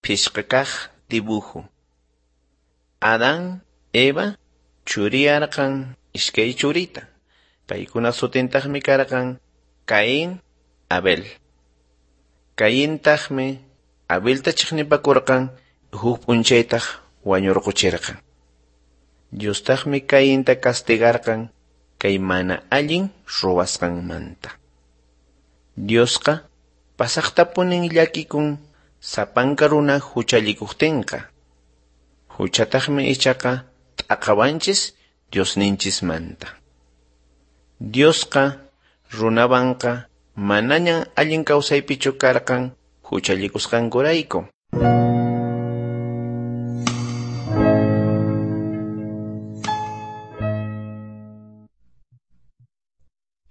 pishqa dibujo. Adán, Eva, churiyarqan ishkay churita. Paykuna sutintaqmi karqan Caín, Abel. Caíntaqmi Abelta chiqnipakurqan huk p'unchaytaq wañurquchirqan. Diostaqmi Caínta castigarqan kay mana allin ruwasqanmanta. Diosqa pasaqtapunin llakikun sapanka runa huchallikuqtinqa. Huchataqmi ichaqa t'aqawanchis Diosninchismanta. Diosqa runawanqa manañan allin kawsaypichu karqan huchallikusqankurayku.